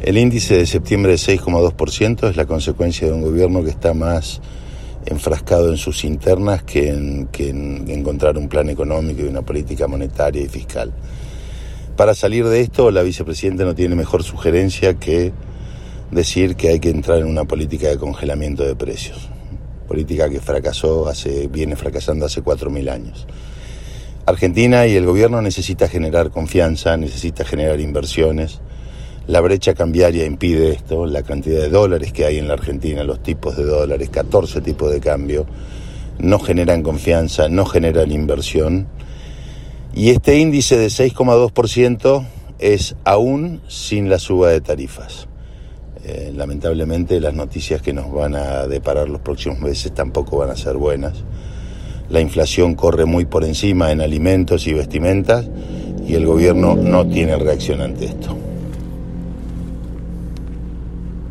El índice de septiembre de 6,2% es la consecuencia de un gobierno que está más enfrascado en sus internas que en encontrar un plan económico y una política monetaria y fiscal. Para salir de esto, la vicepresidenta no tiene mejor sugerencia que decir que hay que entrar en una política de congelamiento de precios. Política que viene fracasando hace 4.000 años. Argentina y el gobierno necesita generar confianza, necesita generar inversiones. La brecha cambiaria impide esto, la cantidad de dólares que hay en la Argentina, los tipos de dólares, 14 tipos de cambio, no generan confianza, no generan inversión. Y este índice de 6,2% es aún sin la suba de tarifas. Lamentablemente las noticias que nos van a deparar los próximos meses tampoco van a ser buenas. La inflación corre muy por encima en alimentos y vestimentas y el gobierno no tiene reacción ante esto.